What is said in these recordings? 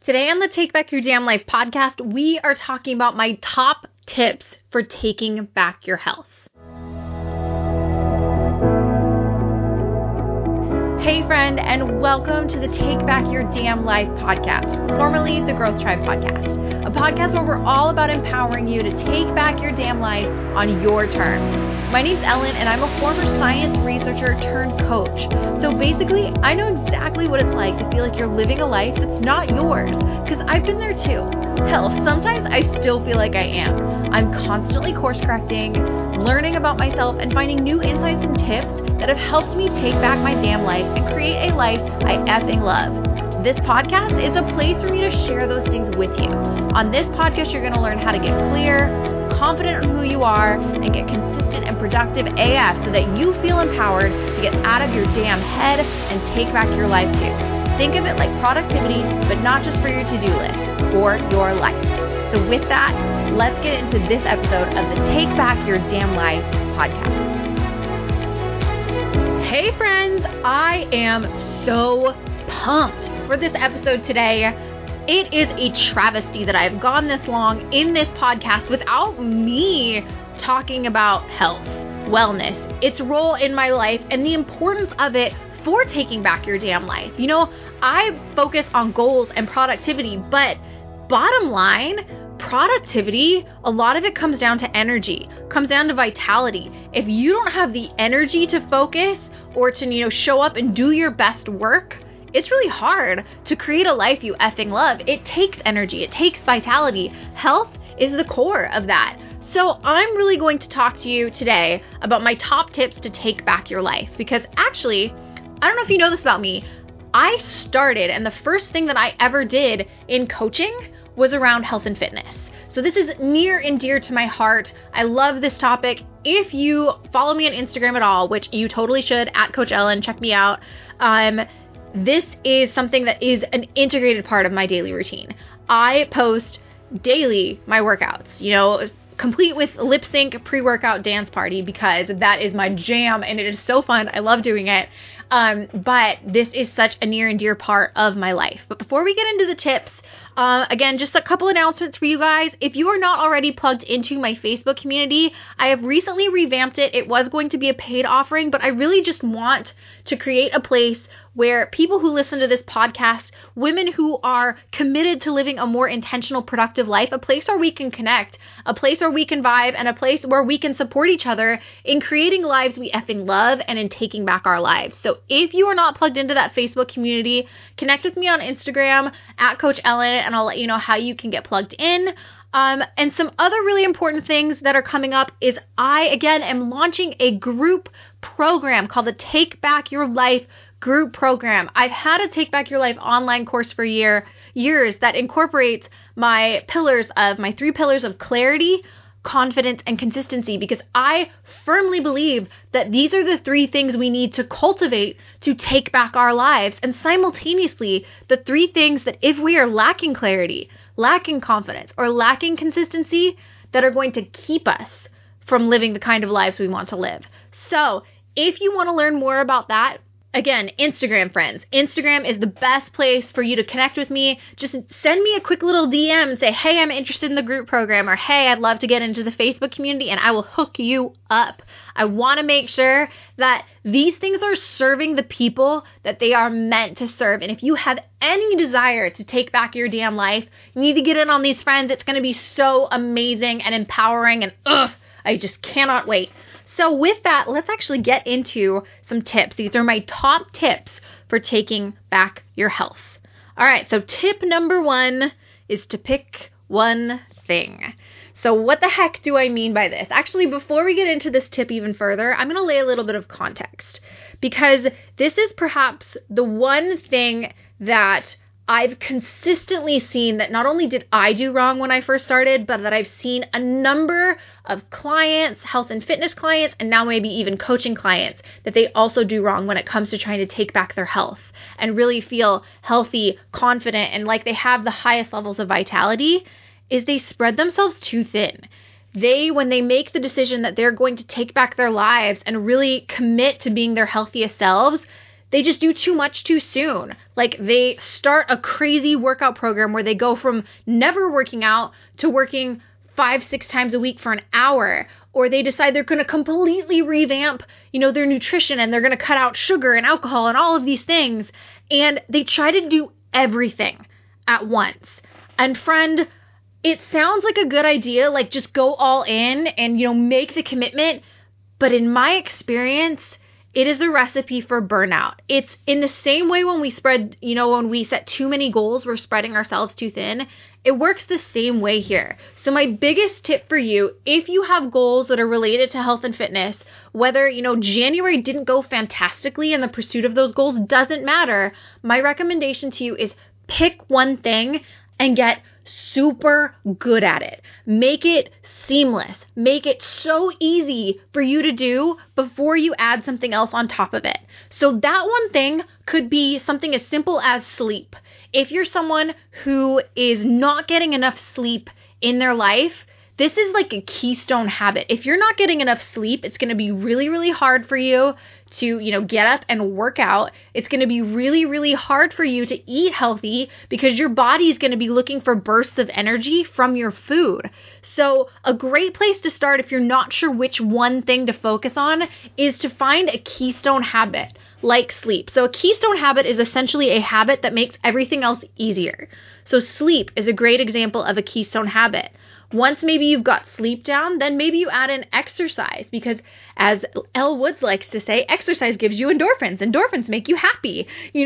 Today on the Take Back Your Damn Life podcast, we are talking about my top tips for taking back your health. Hey friend, and welcome to the Take Back Your Damn Life podcast, formerly the Growth Tribe podcast, a podcast where we're all about empowering you to take back your damn life on your terms. My name's Ellen, and I'm a former science researcher turned coach. So basically, I know exactly what it's like to feel like you're living a life that's not yours, because I've been there too. Hell, sometimes I still feel like I am. I'm constantly course correcting, learning about myself, and finding new insights and tips that have helped me take back my damn life and create a life I effing love. This podcast is a place for me to share those things with you. On this podcast, you're going to learn how to get clear, confident in who you are, and get consistent and productive AF so that you feel empowered to get out of your damn head and take back your life too. Think of it like productivity, but not just for your to-do list, for your life. So with that, let's get into this episode of the Take Back Your Damn Life podcast. Hey friends, I am so pumped for this episode today. It is a travesty that I've gone this long in this podcast without me talking about health, wellness, its role in my life, and the importance of it for taking back your damn life. You know, I focus on goals and productivity, but bottom line, productivity, a lot of it comes down to energy, comes down to vitality. If you don't have the energy to focus or to, show up and do your best work, it's really hard to create a life you effing love. It takes energy. It takes vitality. Health is the core of that. So I'm really going to talk to you today about my top tips to take back your life. Because actually, I don't know if you know this about me, I started, and the first thing that I ever did in coaching was around health and fitness. So this is near and dear to my heart. I love this topic. If you follow me on Instagram at all, which you totally should, at Coach Ellen, check me out. This is something that is an integrated part of my daily routine. I post daily my workouts, complete with lip sync pre-workout dance party, because that is my jam and it is so fun. I love doing it. But this is such a near and dear part of my life. But before we get into the tips, again, just a couple announcements for you guys. If you are not already plugged into my Facebook community, I have recently revamped it. It was going to be a paid offering, but I really just want to create a place where people who listen to this podcast, women who are committed to living a more intentional, productive life, a place where we can connect, a place where we can vibe, and a place where we can support each other in creating lives we effing love and in taking back our lives. So if you are not plugged into that Facebook community, connect with me on Instagram at Coach Ellen, and I'll let you know how you can get plugged in. And some other really important things that are coming up is I, again, am launching a group program called the Take Back Your Life group program. I've had a Take Back Your Life online course for years that incorporates my 3 pillars of clarity, confidence, and consistency, because I firmly believe that these are the 3 things we need to cultivate to take back our lives, and simultaneously the 3 things that if we are lacking clarity, lacking confidence, or lacking consistency, that are going to keep us from living the kind of lives we want to live. So if you want to learn more about that, again, Instagram friends. Instagram is the best place for you to connect with me. Just send me a quick little DM and say, hey, I'm interested in the group program, or hey, I'd love to get into the Facebook community, and I will hook you up. I want to make sure that these things are serving the people that they are meant to serve. And if you have any desire to take back your damn life, you need to get in on these, friends. It's going to be so amazing and empowering, and I just cannot wait. So with that, let's actually get into some tips. These are my top tips for taking back your health. All right, so tip number 1 is to pick one thing. So what the heck do I mean by this? Actually, before we get into this tip even further, I'm going to lay a little bit of context, because this is perhaps the one thing that I've consistently seen that not only did I do wrong when I first started, but that I've seen a number of clients, health and fitness clients, and now maybe even coaching clients, that they also do wrong when it comes to trying to take back their health and really feel healthy, confident, and like they have the highest levels of vitality, is they spread themselves too thin. When they make the decision that they're going to take back their lives and really commit to being their healthiest selves, They just do too much too soon. Like they start a crazy workout program where they go from never working out to working 5-6 times a week for an hour, or they decide they're going to completely revamp, their nutrition, and they're going to cut out sugar and alcohol and all of these things. And they try to do everything at once. And friend, it sounds like a good idea, like just go all in and, make the commitment. But in my experience, it is a recipe for burnout. It's in the same way when we when we set too many goals, we're spreading ourselves too thin. It works the same way here. So my biggest tip for you, if you have goals that are related to health and fitness, whether, January didn't go fantastically in the pursuit of those goals, doesn't matter. My recommendation to you is pick one thing and get super good at it. Make it seamless. Make it so easy for you to do before you add something else on top of it. So that one thing could be something as simple as sleep. If you're someone who is not getting enough sleep in their life, this is like a keystone habit. If you're not getting enough sleep, it's going to be really, really hard for you to, get up and work out. It's going to be really, really hard for you to eat healthy because your body is going to be looking for bursts of energy from your food. So a great place to start if you're not sure which one thing to focus on is to find a keystone habit like sleep. So a keystone habit is essentially a habit that makes everything else easier. So sleep is a great example of a keystone habit. Once maybe you've got sleep down, then maybe you add in exercise because, as Elle Woods likes to say, exercise gives you endorphins. Endorphins make you happy.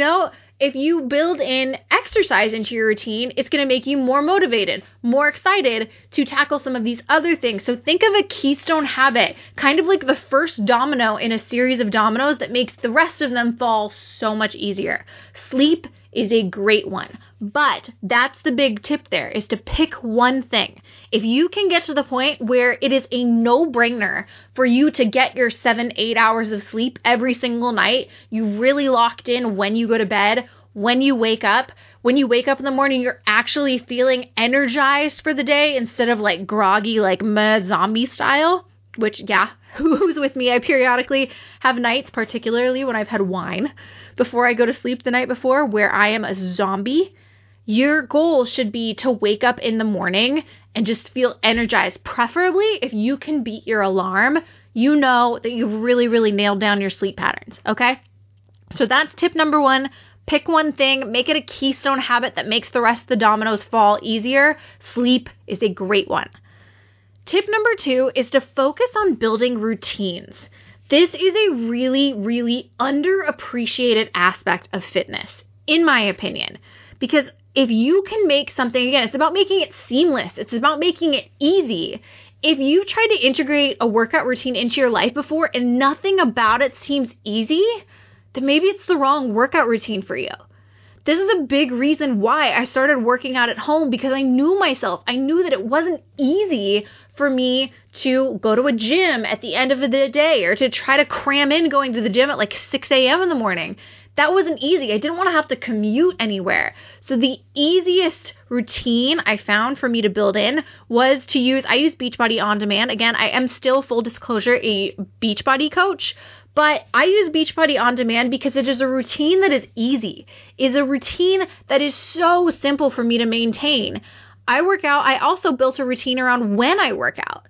If you build in exercise into your routine, it's going to make you more motivated, more excited to tackle some of these other things. So think of a keystone habit, kind of like the first domino in a series of dominoes that makes the rest of them fall so much easier. Sleep is a great one. But that's the big tip there, is to pick one thing. If you can get to the point where it is a no-brainer for you to get your 7-8 hours of sleep every single night, you really locked in when you go to bed, when you wake up in the morning, you're actually feeling energized for the day instead of like groggy, like zombie style, which, yeah, who's with me? I periodically have nights, particularly when I've had wine before I go to sleep the night before, where I am a zombie. Your goal should be to wake up in the morning and just feel energized. Preferably, if you can beat your alarm, you know that you've really, really nailed down your sleep patterns, okay? So that's tip number one. Pick one thing, make it a keystone habit that makes the rest of the dominoes fall easier. Sleep is a great one. Tip number two is to focus on building routines. This is a really, really underappreciated aspect of fitness, in my opinion, because if you can make something, again, it's about making it seamless. It's about making it easy. If you've tried to integrate a workout routine into your life before and nothing about it seems easy, then maybe it's the wrong workout routine for you. This is a big reason why I started working out at home, because I knew myself. I knew that it wasn't easy for me to go to a gym at the end of the day or to try to cram in going to the gym at like 6 a.m. in the morning. That wasn't easy. I didn't want to have to commute anywhere. So the easiest routine I found for me to build in was I use Beachbody On Demand. Again, I am still, full disclosure, a Beachbody coach, but I use Beachbody On Demand because it is a routine that is easy. It's a routine that is so simple for me to maintain. I work out. I also built a routine around when I work out.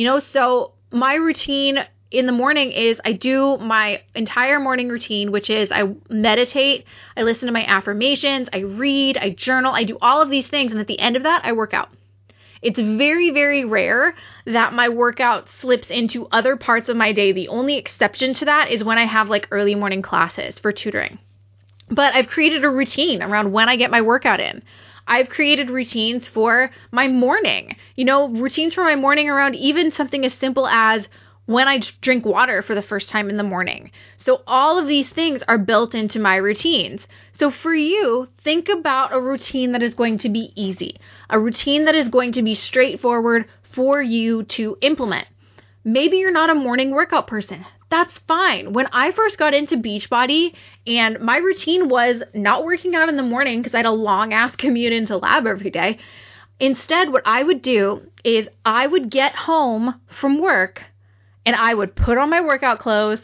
So my routine in the morning is I do my entire morning routine, which is I meditate, I listen to my affirmations, I read, I journal, I do all of these things. And at the end of that, I work out. It's very, very rare that my workout slips into other parts of my day. The only exception to that is when I have like early morning classes for tutoring. But I've created a routine around when I get my workout in. I've created routines for my morning, routines for my morning around even something as simple as when I drink water for the first time in the morning. So all of these things are built into my routines. So for you, think about a routine that is going to be easy, a routine that is going to be straightforward for you to implement. Maybe you're not a morning workout person. That's fine. When I first got into Beachbody and my routine was not working out in the morning because I had a long ass commute into lab every day. Instead, what I would do is I would get home from work and I would put on my workout clothes,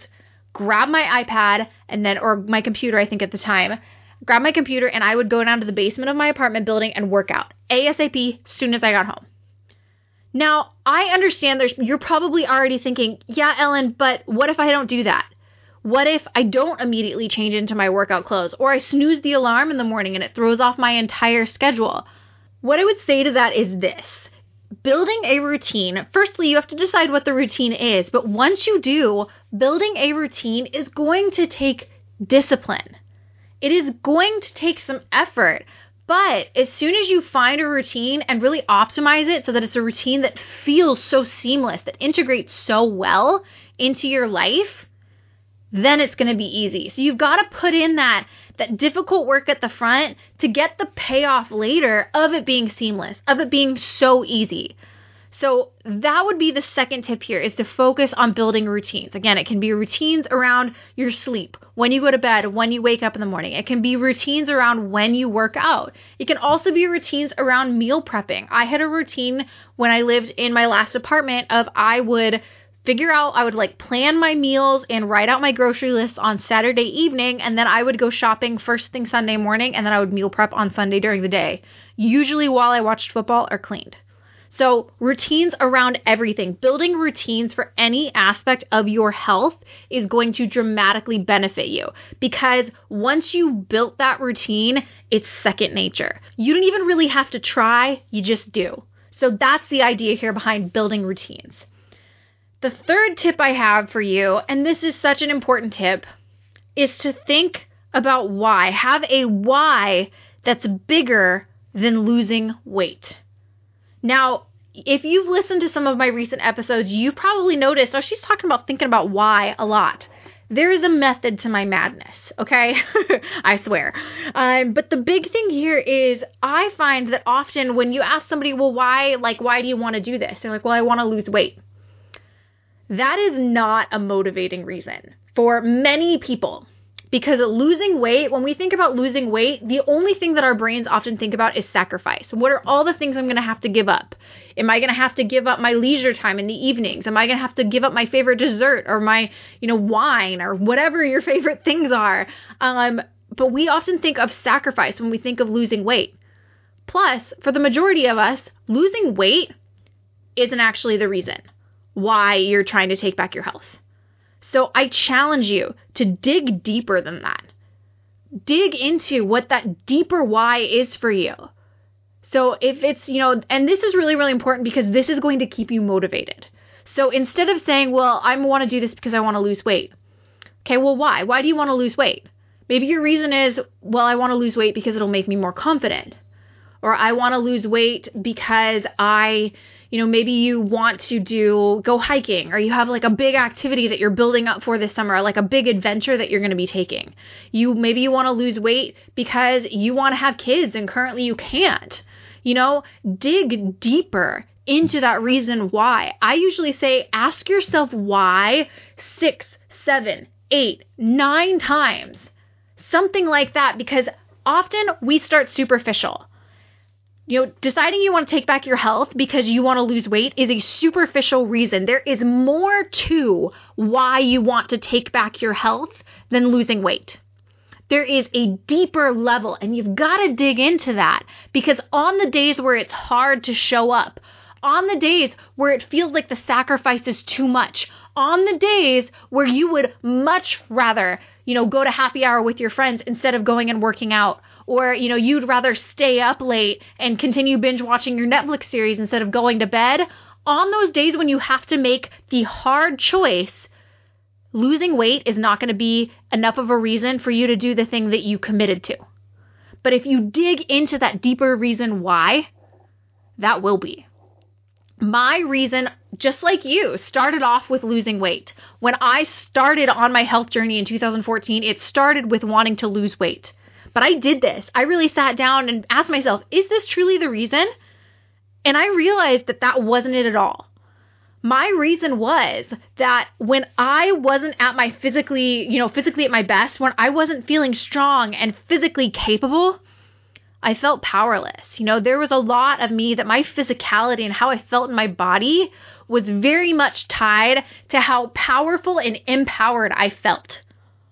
grab my iPad or my computer, I think at the time, grab my computer, and I would go down to the basement of my apartment building and work out ASAP as soon as I got home. Now, I understand you're probably already thinking, yeah, Ellen, but what if I don't do that? What if I don't immediately change into my workout clothes, or I snooze the alarm in the morning and it throws off my entire schedule? What I would say to that is this. Building a routine, firstly, you have to decide what the routine is, but once you do, building a routine is going to take discipline. It is going to take some effort, but as soon as you find a routine and really optimize it so that it's a routine that feels so seamless, that integrates so well into your life, then it's going to be easy. So you've got to put in that difficult work at the front to get the payoff later of it being seamless, of it being so easy. So that would be the second tip here, is to focus on building routines. Again, it can be routines around your sleep, when you go to bed, when you wake up in the morning. It can be routines around when you work out. It can also be routines around meal prepping. I had a routine when I lived in my last apartment of I would plan my meals and write out my grocery list on Saturday evening, and then I would go shopping first thing Sunday morning, and then I would meal prep on Sunday during the day, usually while I watched football or cleaned. So routines around everything. Building routines for any aspect of your health is going to dramatically benefit you, because once you built that routine, it's second nature. You don't even really have to try, you just do. So that's the idea here behind building routines. The third tip I have for you, and this is such an important tip, is to think about why. Have a why that's bigger than losing weight. Now, if you've listened to some of my recent episodes, you've probably noticed, she's talking about thinking about why a lot. There is a method to my madness, okay? I swear. But the big thing here is I find that often when you ask somebody, well, why do you want to do this? They're like, well, I want to lose weight. That is not a motivating reason for many people, because losing weight, when we think about losing weight, the only thing that our brains often think about is sacrifice. What are all the things I'm going to have to give up? Am I going to have to give up my leisure time in the evenings? Am I going to have to give up my favorite dessert or my, wine or whatever your favorite things are? But we often think of sacrifice when we think of losing weight. Plus, for the majority of us, losing weight isn't actually the reason why you're trying to take back your health. So I challenge you to dig deeper than that. Dig into what that deeper why is for you. So if it's, and this is really, really important because this is going to keep you motivated. So instead of saying, well, I want to do this because I want to lose weight. Okay, well, why? Why do you want to lose weight? Maybe your reason is, well, I want to lose weight because it'll make me more confident. Or I want to lose weight because maybe you want to go hiking, or you have like a big activity that you're building up for this summer, like a big adventure that you're going to be taking. Maybe you want to lose weight because you want to have kids and currently you can't. Dig deeper into that reason why. I usually say, ask yourself why 6, 7, 8, 9 times. Something like that, because often we start superficial. Deciding you want to take back your health because you want to lose weight is a superficial reason. There is more to why you want to take back your health than losing weight. There is a deeper level, and you've got to dig into that, because on the days where it's hard to show up, on the days where it feels like the sacrifice is too much, on the days where you would much rather, go to happy hour with your friends instead of going and working out, or, you'd rather stay up late and continue binge watching your Netflix series instead of going to bed, on those days when you have to make the hard choice, losing weight is not going to be enough of a reason for you to do the thing that you committed to. But if you dig into that deeper reason why, that will be. My reason, just like you, started off with losing weight. When I started on my health journey in 2014, it started with wanting to lose weight. But I did this. I really sat down and asked myself, is this truly the reason? And I realized that wasn't it at all. My reason was that when I wasn't at my physically at my best, when I wasn't feeling strong and physically capable, I felt powerless. There was a lot of me that my physicality and how I felt in my body was very much tied to how powerful and empowered I felt.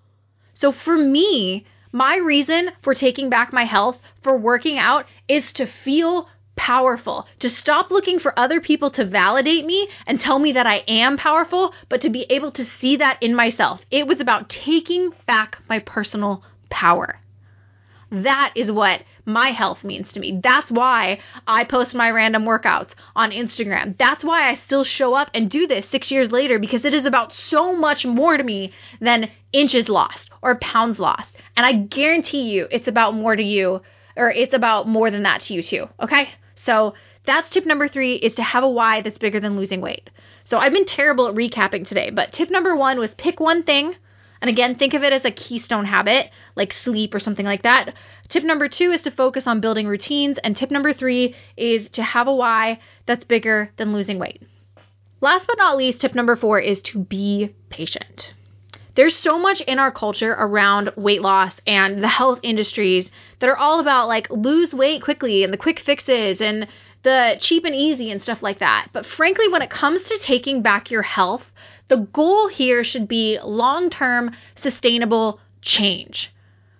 So for me, my reason for taking back my health, for working out, is to feel powerful, to stop looking for other people to validate me and tell me that I am powerful, but to be able to see that in myself. It was about taking back my personal power. That is what my health means to me. That's why I post my random workouts on Instagram. That's why I still show up and do this 6 years later, because it is about so much more to me than inches lost or pounds lost. And I guarantee you it's about more to you, or it's about more than that to you too. Okay? So that's tip number 3, is to have a why that's bigger than losing weight. So I've been terrible at recapping today, but tip number 1 was pick one thing. And again, think of it as a keystone habit, like sleep or something like that. Tip number 2 is to focus on building routines. And tip number 3 is to have a why that's bigger than losing weight. Last but not least, tip number 4 is to be patient. There's so much in our culture around weight loss and the health industries that are all about like lose weight quickly and the quick fixes and the cheap and easy and stuff like that. But frankly, when it comes to taking back your health, the goal here should be long-term sustainable change.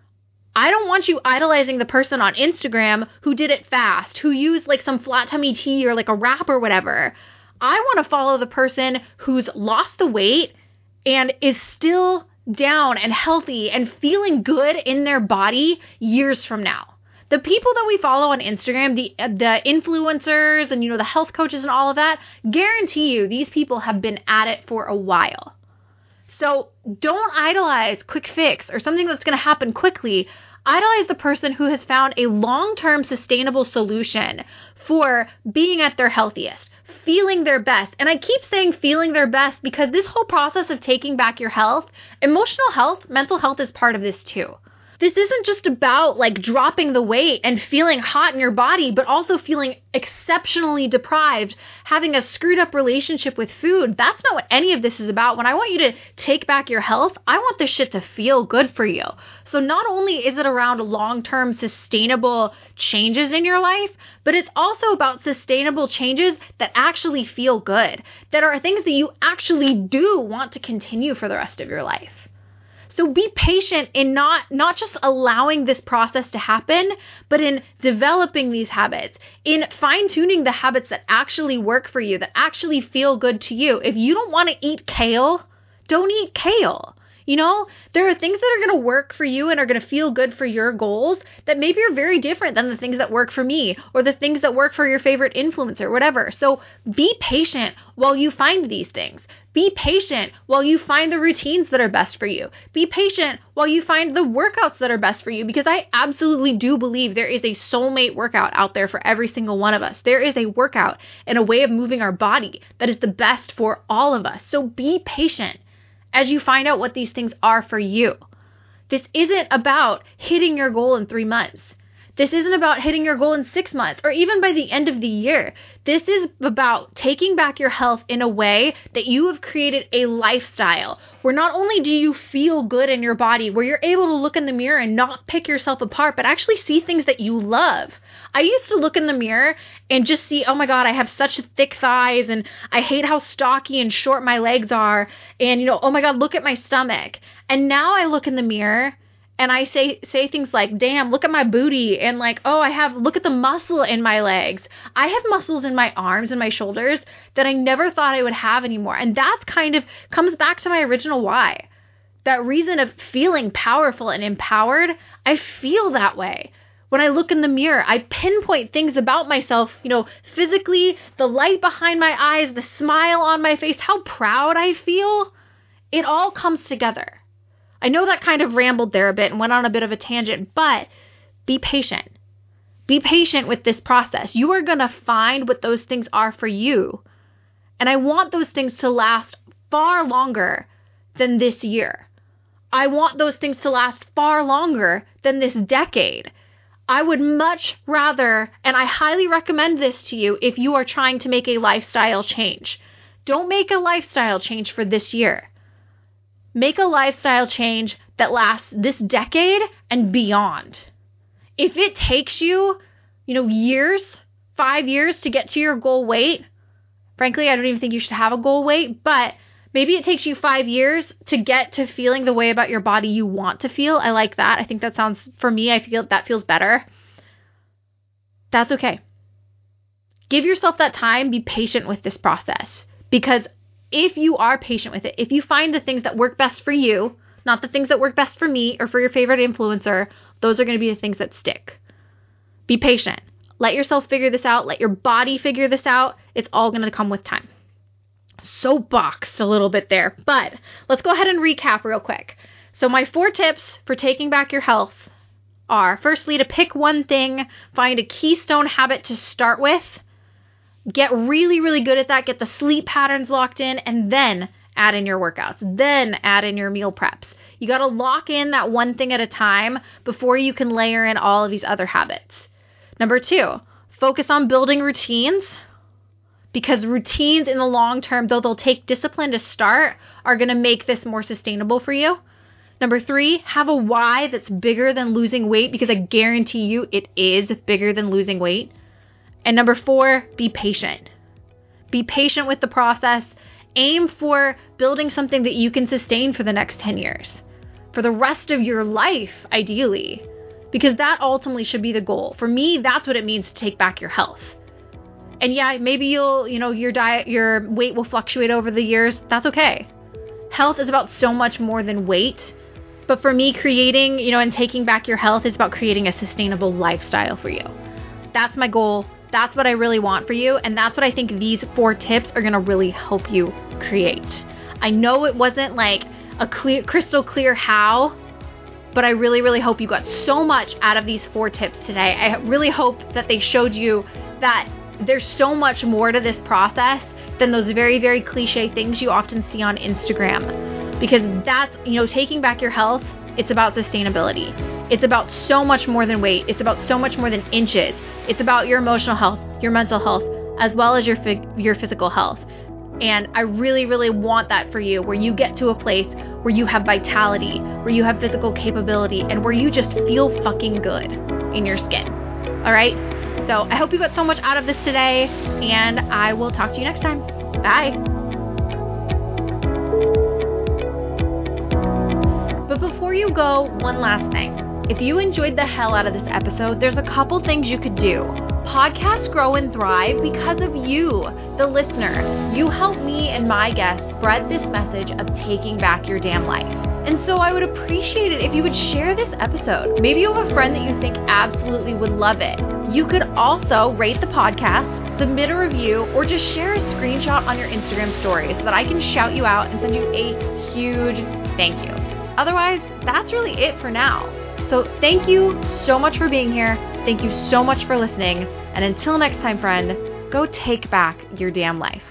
I don't want you idolizing the person on Instagram who did it fast, who used like some flat tummy tea or like a wrap or whatever. I want to follow the person who's lost the weight and is still down and healthy and feeling good in their body years from now. The people that we follow on Instagram, the influencers and, the health coaches and all of that, guarantee you these people have been at it for a while. So don't idolize quick fix or something that's going to happen quickly. Idolize the person who has found a long-term sustainable solution for being at their healthiest, feeling their best. And I keep saying feeling their best because this whole process of taking back your health, emotional health, mental health is part of this too. This isn't just about like dropping the weight and feeling hot in your body, but also feeling exceptionally deprived, having a screwed up relationship with food. That's not what any of this is about. When I want you to take back your health, I want this shit to feel good for you. So not only is it around long-term sustainable changes in your life, but it's also about sustainable changes that actually feel good, that are things that you actually do want to continue for the rest of your life. So be patient in not just allowing this process to happen, but in developing these habits, in fine-tuning the habits that actually work for you, that actually feel good to you. If you don't want to eat kale, don't eat kale. There are things that are going to work for you and are going to feel good for your goals that maybe are very different than the things that work for me or the things that work for your favorite influencer, whatever. So be patient while you find these things. Be patient while you find the routines that are best for you. Be patient while you find the workouts that are best for you, because I absolutely do believe there is a soulmate workout out there for every single one of us. There is a workout and a way of moving our body that is the best for all of us. So be patient as you find out what these things are for you. This isn't about hitting your goal in 3 months. This isn't about hitting your goal in 6 months or even by the end of the year. This is about taking back your health in a way that you have created a lifestyle where not only do you feel good in your body, where you're able to look in the mirror and not pick yourself apart, but actually see things that you love. I used to look in the mirror and just see, oh my God, I have such thick thighs and I hate how stocky and short my legs are. And, oh my God, look at my stomach. And now I look in the mirror and I say things like, damn, look at my booty. And like, oh, look at the muscle in my legs. I have muscles in my arms and my shoulders that I never thought I would have anymore. And that kind of comes back to my original why. That reason of feeling powerful and empowered, I feel that way. When I look in the mirror, I pinpoint things about myself, physically, the light behind my eyes, the smile on my face, how proud I feel. It all comes together. I know that kind of rambled there a bit and went on a bit of a tangent, but be patient. Be patient with this process. You are going to find what those things are for you. And I want those things to last far longer than this year. I want those things to last far longer than this decade. I would much rather, and I highly recommend this to you if you are trying to make a lifestyle change. Don't make a lifestyle change for this year. Make a lifestyle change that lasts this decade and beyond. If it takes you, years, 5 years to get to your goal weight, frankly, I don't even think you should have a goal weight, but maybe it takes you 5 years to get to feeling the way about your body you want to feel. I like that. I think that sounds, for me, I feel that feels better. That's okay. Give yourself that time. Be patient with this process, because if you are patient with it, if you find the things that work best for you, not the things that work best for me or for your favorite influencer, those are going to be the things that stick. Be patient. Let yourself figure this out. Let your body figure this out. It's all going to come with time. Soapboxed a little bit there, but let's go ahead and recap real quick. So my 4 tips for taking back your health are, firstly, to pick one thing, find a keystone habit to start with, get really, really good at that, get the sleep patterns locked in, and then add in your workouts, then add in your meal preps. You got to lock in that one thing at a time before you can layer in all of these other habits. Number 2, focus on building routines, because routines in the long term, though they'll take discipline to start, are going to make this more sustainable for you. Number 3, have a why that's bigger than losing weight, because I guarantee you it is bigger than losing weight. And number 4, be patient. Be patient with the process. Aim for building something that you can sustain for the next 10 years, for the rest of your life, ideally, because that ultimately should be the goal. For me, that's what it means to take back your health. And yeah, maybe your weight will fluctuate over the years. That's okay. Health is about so much more than weight. But for me, creating, and taking back your health is about creating a sustainable lifestyle for you. That's my goal. That's what I really want for you. And that's what I think these 4 tips are going to really help you create. I know it wasn't like a crystal clear how, but I really, really hope you got so much out of these 4 tips today. I really hope that they showed you that there's so much more to this process than those very, very cliche things you often see on Instagram. Because that's, taking back your health, it's about sustainability. It's about so much more than weight. It's about so much more than inches. It's about your emotional health, your mental health, as well as your physical health. And I really, really want that for you, where you get to a place where you have vitality, where you have physical capability, and where you just feel fucking good in your skin. All right? So I hope you got so much out of this today, and I will talk to you next time. Bye. But before you go, one last thing. If you enjoyed the hell out of this episode, there's a couple things you could do. Podcasts grow and thrive because of you, the listener. You help me and my guests spread this message of taking back your damn life. And so I would appreciate it if you would share this episode. Maybe you have a friend that you think absolutely would love it. You could also rate the podcast, submit a review, or just share a screenshot on your Instagram story so that I can shout you out and send you a huge thank you. Otherwise, that's really it for now. So thank you so much for being here. Thank you so much for listening. And until next time, friend, go take back your damn life.